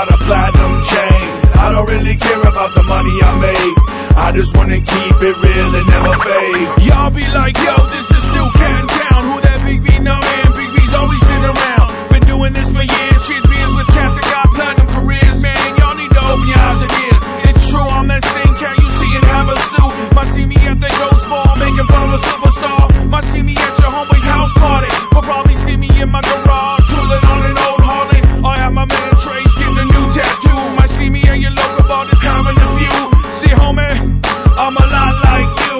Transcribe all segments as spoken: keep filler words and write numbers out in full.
about a platinum chain. I don't really care about the money I make. I just wanna keep it real and never fake. Y'all be like, yo, this is still Canton Town. Who that Big B? No man, Big B's always been around. Been doing this for years. Cheers beers with cats that got platinum careers. Man, y'all need to open your eyes and ears. It's true, I'm that same cat you see in Havasu. Might see me at the Ghost Ball, making fun of a superstar. Might see me at your homeboy's house party, but probably see me in my garage, tooling on an old Harley. I have my man Trace getting a new tattoo. Might see me at your local bar, this time in the view. See, homie, I'm a lot like you.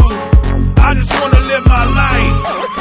I just wanna live my life.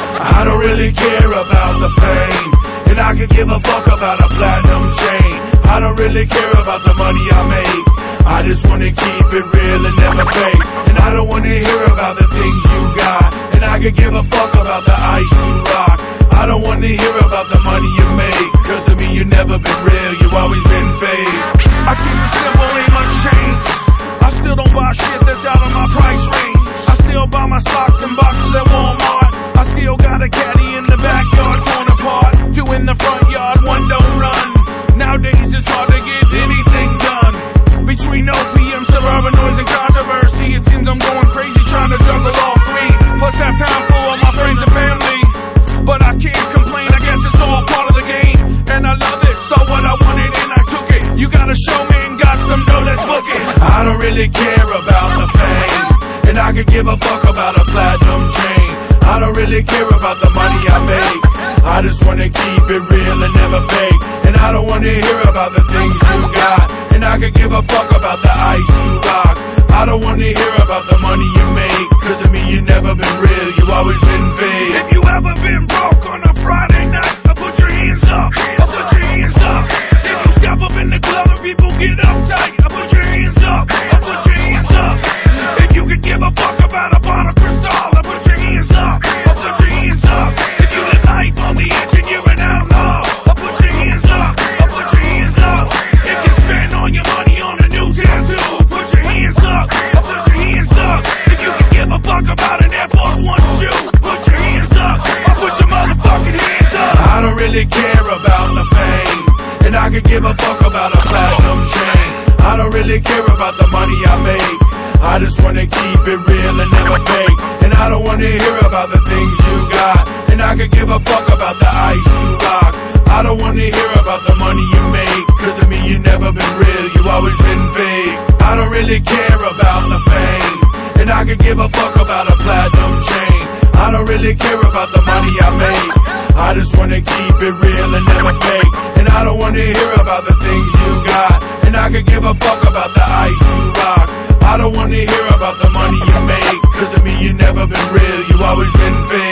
I don't really care about the fame, and I could give a fuck about a platinum chain. I don't really care about the money I make. I just wanna keep it real and never fake. And I don't wanna hear about the things you got, and I could give a fuck about the ice you rock. I don't wanna hear about the money you make, cause to me you never been real, you always been fake. I keep it simple, ain't much change. I still don't buy shit that's out of my price range. I still buy my socks and boxes at Walmart. I still got a caddy in the backyard, torn apart. Two in the front yard, one don't run. Nowadays it's hard to get anything done. Between O P M, suburban noise, and controversy, it seems I'm going crazy trying to juggle all three. Plus have time for all my friends and family. But I can't complain, I guess it's all part of the game. And I love it, so what I wanted and I took it. You got a show, man, got some dough, let's book it. I don't really care about the fame, and I could give a fuck about a platinum chain. I don't really care about the money I make. I just wanna keep it real and never fake. And I don't wanna hear about the things you got, and I could give a fuck about the ice you rock. I don't wanna hear about the money you make, cause to me you never been real, you always been fake. If you ever been broke on a Friday night, I put your hands up, I put your hands up. If you step up in the club and people get uptight, I put your hands up, I put your hands up. If you could give a fuck about a bottle of Cristal, I put your hands up, I put your hands up. If you live life on the edge and you're an outlaw, I put your hands up, I put your hands up. If you spend all your money on a new tattoo, put your hands up, I put your hands up. If you could give a fuck about an Air Force One shoe, put your hands up, I put your motherfucking hands up. I don't really care about the fame, and I could give a fuck about a platinum chain. I don't really care about the money I make. I just wanna keep it real and never fake. And I don't wanna hear about the things you got, and I could give a fuck about the ice you rock. I don't wanna hear about the money you make, cause to me you never been real, you always been fake. I don't really care about the fame, and I could give a fuck about a platinum chain. I don't really care about the money I make. I just wanna keep it real and never fake. And I don't wanna hear about the things you got, and I could give a fuck about the ice you rock. I don't wanna hear about the money you make, cause to me you never been real, you always been fake.